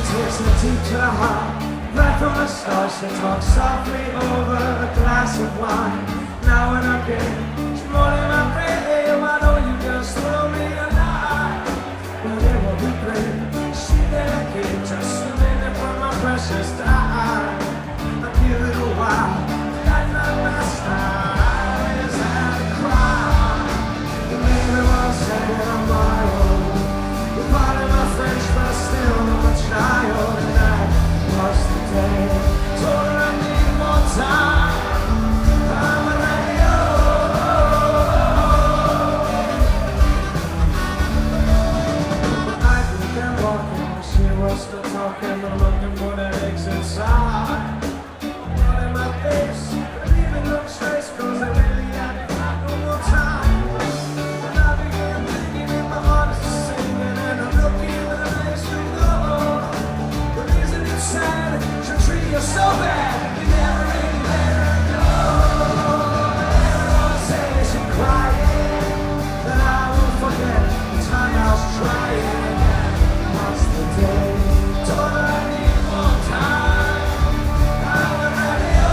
takes a teacher heart right from the start. She talks softly over a glass of wine. Now and again, she's rolling my brain. I know you just throw me a lie, but it will be great. She dedicated just a minute from my precious time. I give it a while, like my last eyes and cry. The baby was saying I'm wild. You're part of my French, but still I'm a child. And I lost the day, told her I need more time. I'm a radio. I think I'm walking, she was still talking, but looking for the exit sign. Not in my face, but even look straight, cause I really had no more time. When I began thinking in my heart is singing, and I'm looking for the place to go. But isn't it sad, she'll treat you so bad, you never really let her go. Everyone says she's crying, that I won't forget the time I was trying. Lost the day, told her I need more time. I'm a radio.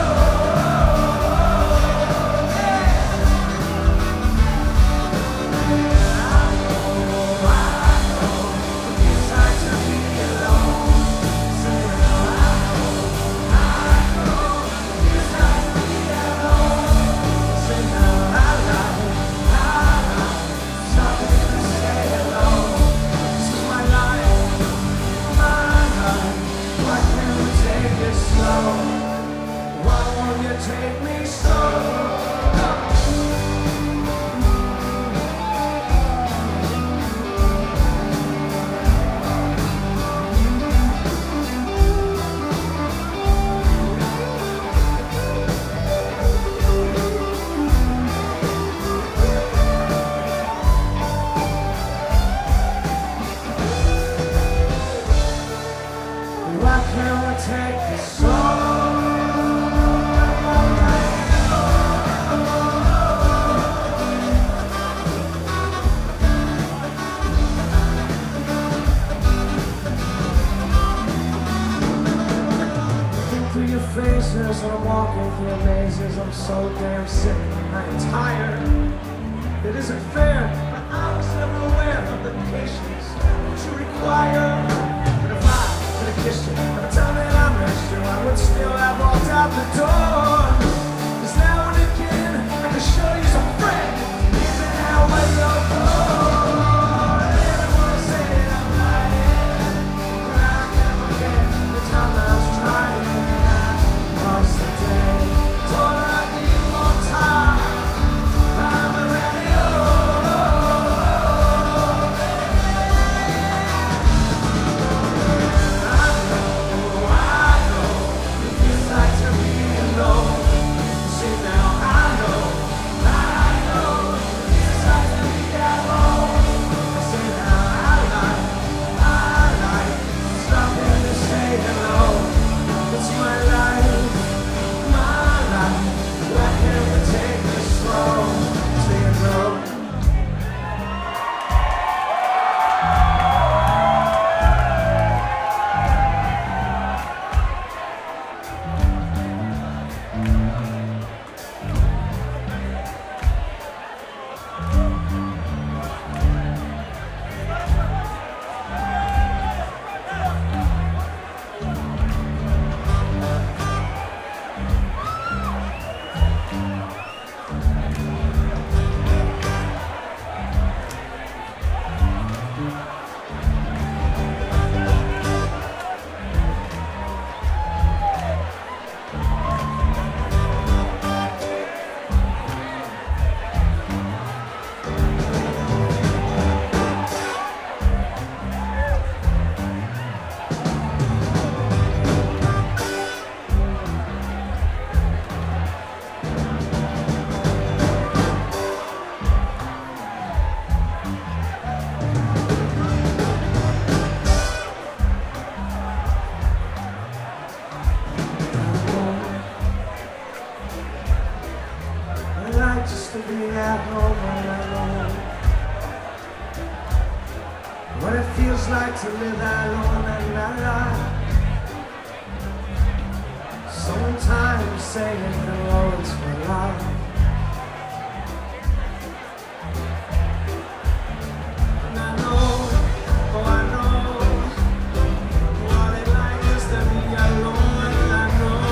Why won't you take me slow? Why can't we take it slow? Through your faces, I'm walking through your mazes. I'm so damn sick, I am tired. It isn't fair, but I was never aware of the patience that you require. But if I could have kissed you, by the time that I missed you, I would still have walked out the door. 'Cause now and again, I can show you some friend. Isn't that what you're for? Everyone said I'm lying, but I can't forget the time I was trying. Lost the day, told her I need more time. I'm a radio. what it feels like to live alone and not lie. Sometimes saying hello is for love. And I know, oh I know, what it like is to be alone. And I know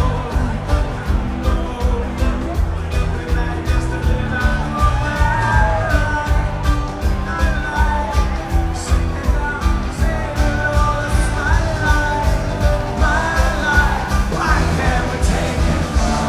what it like is to live alone. I like singing out, saying hello, it's my life, my life. Why can't we take it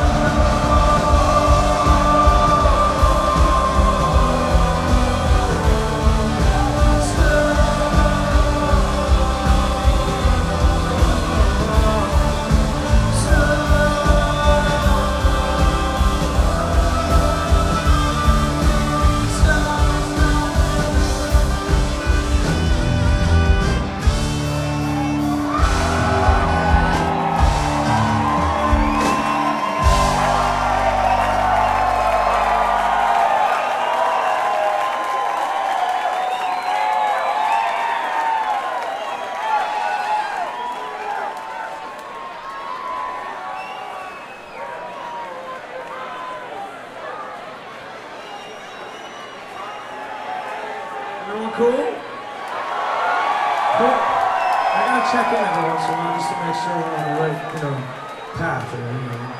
everyone cool? Cool. I gotta check in every once in a while just to make sure we're on the right, path here,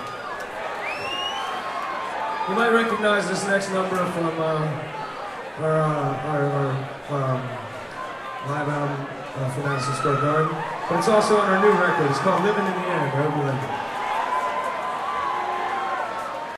You might recognize this next number from our live album from Madison Square Garden, but it's also on our new record. It's called Living in the Air. I hope you like it.